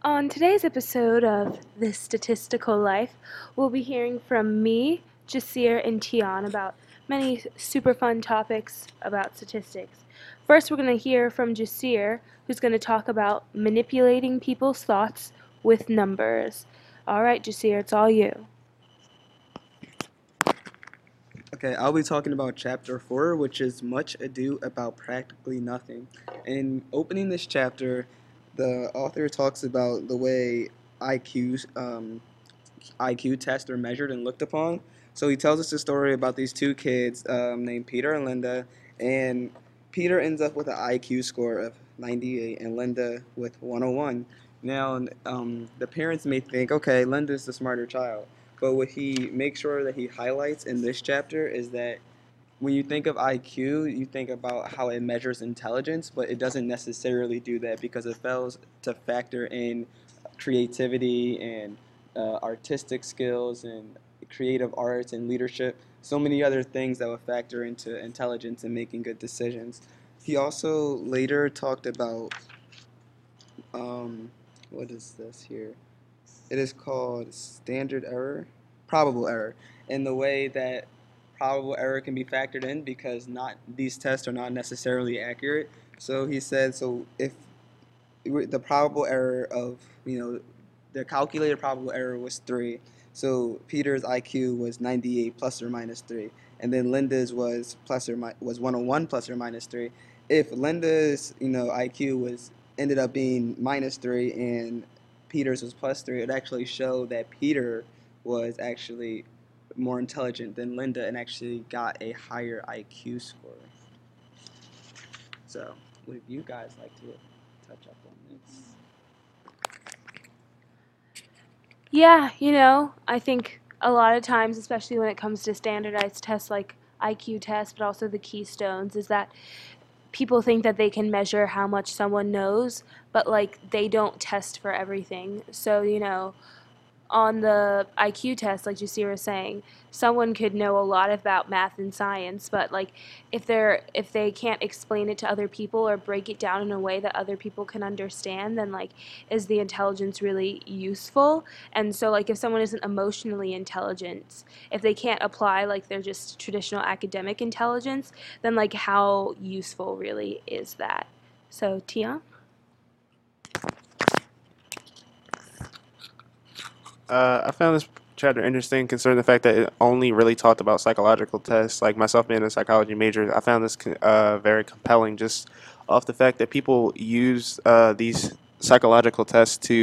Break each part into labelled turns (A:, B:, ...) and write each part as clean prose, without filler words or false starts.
A: On today's episode of This Statistical Life, we'll be hearing from me, Jasir, and Tian about many super fun topics about statistics. First, we're going to hear from Jasir, who's going to talk about manipulating people's thoughts with numbers. All right, Jasir, it's all you.
B: Okay, I'll be talking about chapter 4, which is Much Ado About Practically Nothing. In opening this chapter, the author talks about the way IQs, IQ tests are measured and looked upon. So he tells us a story about these two kids named Peter and Linda, and Peter ends up with an IQ score of 98 and Linda with 101. Now, the parents may think, okay, Linda's the smarter child. But what he makes sure that he highlights in this chapter is that when you think of IQ, you think about how it measures intelligence, but it doesn't necessarily do that because it fails to factor in creativity and artistic skills and creative arts and leadership, so many other things that would factor into intelligence and making good decisions. He also later talked about what is this here? It is called standard error, probable error, in the way that probable error can be factored in because not these tests are not necessarily accurate. So he said, so if the probable error of the calculated probable error was 3, so Peter's IQ was 98 plus or minus 3, and then Linda's was was 101 plus or minus 3. If Linda's IQ was ended up being minus 3 and Peter's was plus 3, it actually showed that Peter was actually more intelligent than Linda and actually got a higher IQ score. So, would you guys like to touch up on this?
A: Yeah, I think a lot of times, especially when it comes to standardized tests like IQ tests, but also the Keystones, is that people think that they can measure how much someone knows, but like they don't test for everything. So, on the IQ test, like Jasira was saying, someone could know a lot about math and science, but like if they can't explain it to other people or break it down in a way that other people can understand, then like is the intelligence really useful? And so like if someone isn't emotionally intelligent, if they can't apply like their just traditional academic intelligence, then like how useful really is that? So Tia?
C: I found this chapter interesting concerning the fact that it only really talked about psychological tests. Like myself being a psychology major, I found this very compelling just off the fact that people use these psychological tests to,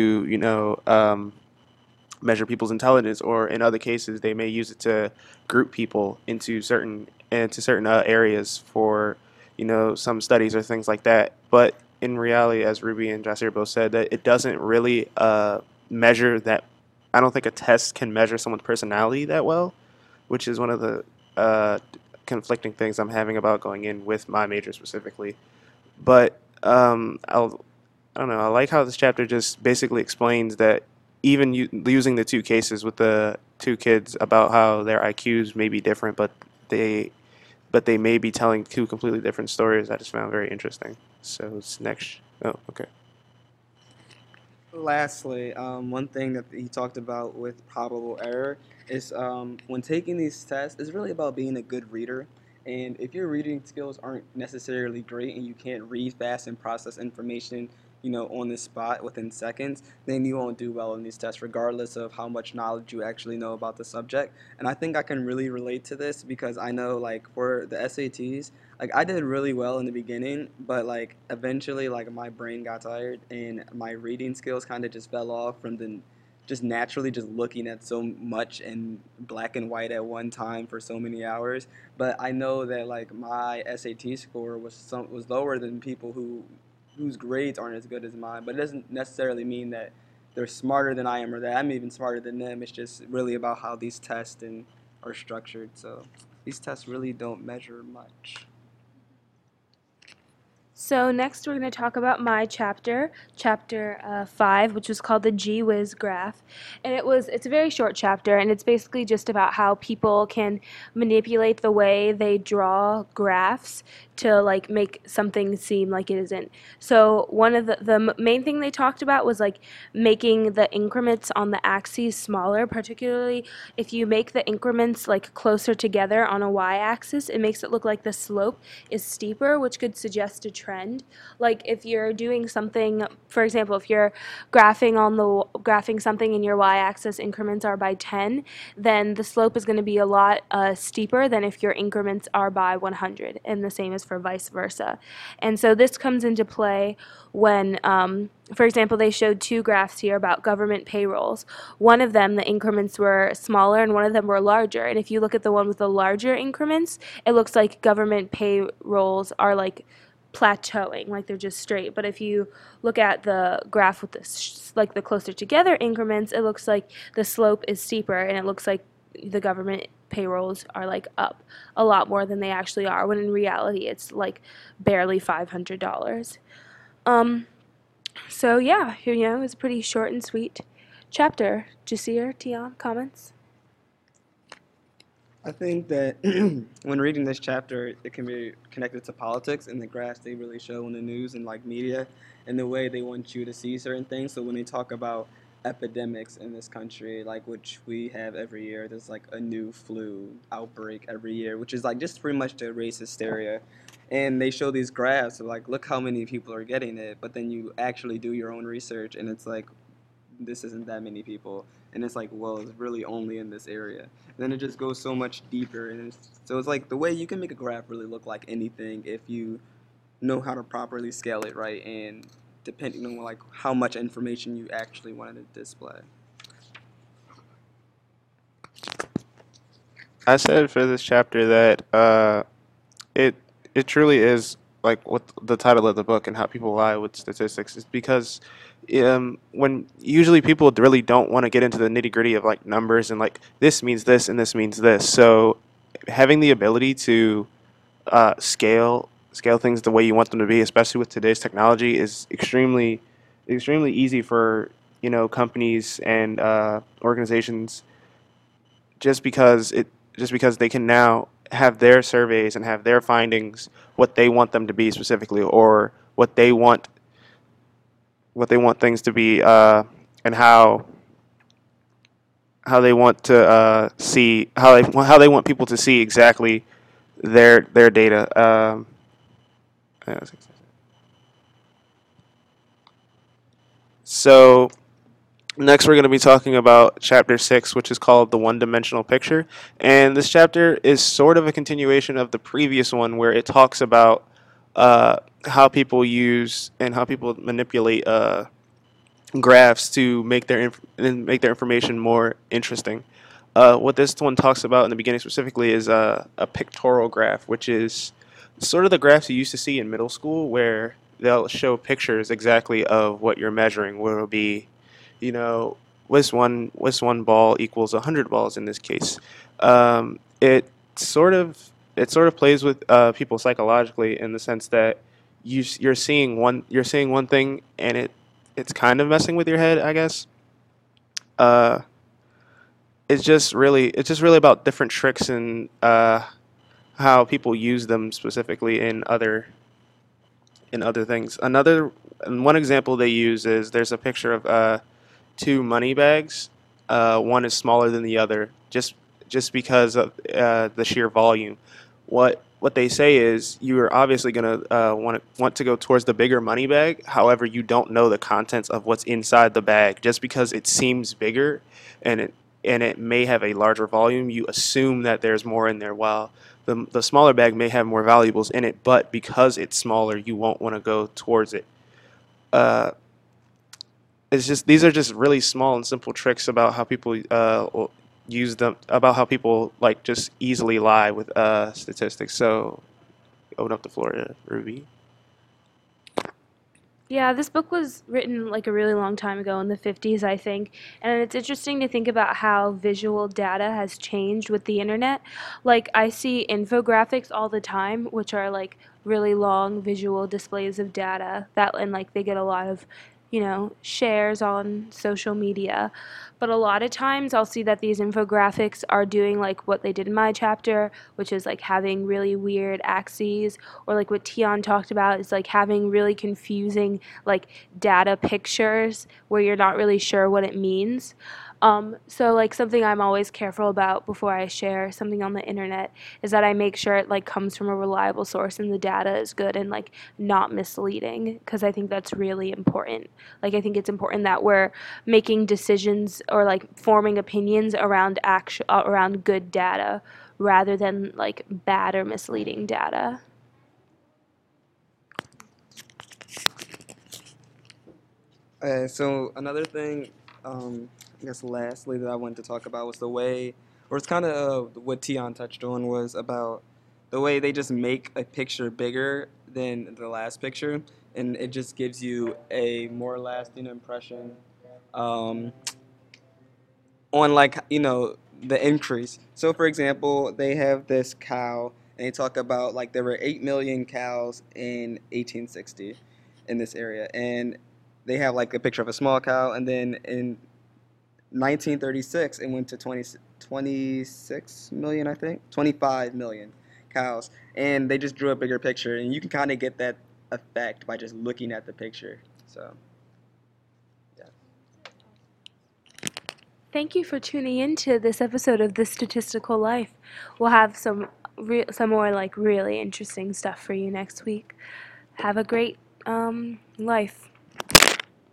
C: measure people's intelligence, or in other cases, they may use it to group people into certain areas for, some studies or things like that. But in reality, as Ruby and Jasir both said, that it doesn't really measure that. I don't think a test can measure someone's personality that well, which is one of the uh, conflicting things I'm having about going in with my major specifically. But I don't know. I like how this chapter just basically explains that even using the two cases with the two kids about how their IQs may be different, they they may be telling two completely different stories. I just found very interesting. So it's next. Oh, okay.
B: Lastly, one thing that he talked about with probable error is when taking these tests, it's really about being a good reader. And if your reading skills aren't necessarily great and you can't read fast and process information, on the spot within seconds, then you won't do well in these tests, regardless of how much knowledge you actually know about the subject. And I think I can really relate to this because I know, like, for the SATs, like I did really well in the beginning, but like eventually like my brain got tired and my reading skills kind of just fell off from the just naturally just looking at so much in black and white at one time for so many hours. But I know that like my SAT score was lower than people whose grades aren't as good as mine, but it doesn't necessarily mean that they're smarter than I am or that I'm even smarter than them. It's just really about how these tests are structured. So these tests really don't measure much.
A: So next we're going to talk about my chapter, chapter 5, which was called the Gee-Whiz Graph. And it's a very short chapter, and it's basically just about how people can manipulate the way they draw graphs to like make something seem like it isn't. So one of the main thing they talked about was like making the increments on the axes smaller, particularly if you make the increments like closer together on a y-axis, it makes it look like the slope is steeper, which could suggest a trend. Like if you're doing something, for example, if you're graphing something and your y-axis increments are by 10, then the slope is going to be a lot steeper than if your increments are by 100, and the same is for vice versa. And so this comes into play when, for example, they showed two graphs here about government payrolls. One of them, the increments were smaller, and one of them were larger. And if you look at the one with the larger increments, it looks like government payrolls are like plateauing, like they're just straight. But if you look at the graph with like the closer together increments, it looks like the slope is steeper, and it looks like the government payrolls are like up a lot more than they actually are, when in reality it's like barely $500. So yeah, it was a pretty short and sweet chapter. Jasir, Tion, comments?
B: I think that when reading this chapter, it can be connected to politics and the graphs they really show in the news and like media and the way they want you to see certain things. So when they talk about epidemics in this country, like which we have every year, there's like a new flu outbreak every year, which is like just pretty much to erase hysteria. And they show these graphs of like, look how many people are getting it, but then you actually do your own research and it's like, this isn't that many people. And it's like, well, it's really only in this area. And then it just goes so much deeper. So it's like the way you can make a graph really look like anything if you know how to properly scale it right and depending on like how much information you actually wanted to display.
C: I said for this chapter that it it truly is like what the title of the book and how people lie with statistics is because when usually people really don't want to get into the nitty gritty of like numbers and like this means this and this means this. So having the ability to scale things the way you want them to be, especially with today's technology, is extremely easy for companies and organizations just because they can now have their surveys and have their findings what they want them to be specifically or what they want things to be and how they want to see how they want people to see exactly their data. So next, we're going to be talking about Chapter 6, which is called The One-Dimensional Picture. And this chapter is sort of a continuation of the previous one where it talks about how people use and how people manipulate graphs to make their information more interesting. What this one talks about in the beginning specifically is a pictorial graph, which is sort of the graphs you used to see in middle school where they'll show pictures exactly of what you're measuring, where it'll be this one ball equals 100 balls in this case. It sort of plays with people psychologically in the sense that you're seeing one thing and it's kind of messing with your head, I guess. Uh, it's just really about different tricks and how people use them specifically in other things. One example they use is there's a picture of two money bags. One is smaller than the other, just because of the sheer volume. What they say is you are obviously going to want to go towards the bigger money bag. However, you don't know the contents of what's inside the bag. Just because it seems bigger and it may have a larger volume, you assume that there's more in there. While the smaller bag may have more valuables in it, but because it's smaller, you won't want to go towards it. Uh, it's just these are just really small and simple tricks about how people use them, about how people like just easily lie with statistics. So open up the floor to Ruby.
A: Yeah, this book was written like a really long time ago in the 50s, I think. And it's interesting to think about how visual data has changed with the internet. Like, I see infographics all the time, which are like really long visual displays of data that, and like they get a lot of, shares on social media. But a lot of times I'll see that these infographics are doing like what they did in my chapter, which is like having really weird axes, or like what Tion talked about is like having really confusing like data pictures where you're not really sure what it means. So like something I'm always careful about before I share something on the internet is that I make sure it like comes from a reliable source and the data is good and like not misleading, because I think that's really important. Like I think it's important that we're making decisions or like forming opinions around around good data rather than like bad or misleading data.
B: So another thing, I guess lastly that I wanted to talk about was the way, or it's kind of what Tion touched on, was about the way they just make a picture bigger than the last picture, and it just gives you a more lasting impression um, on like the increase. So for example, they have this cow, and they talk about like there were 8 million cows in 1860 in this area, and they have like a picture of a small cow, and then in 1936 it went to 26 million, I think 25 million cows, and they just drew a bigger picture, and you can kind of get that effect by just looking at the picture. So yeah.
A: Thank you for tuning into this episode of The Statistical Life. We'll have some more like really interesting stuff for you next week. Have a great life.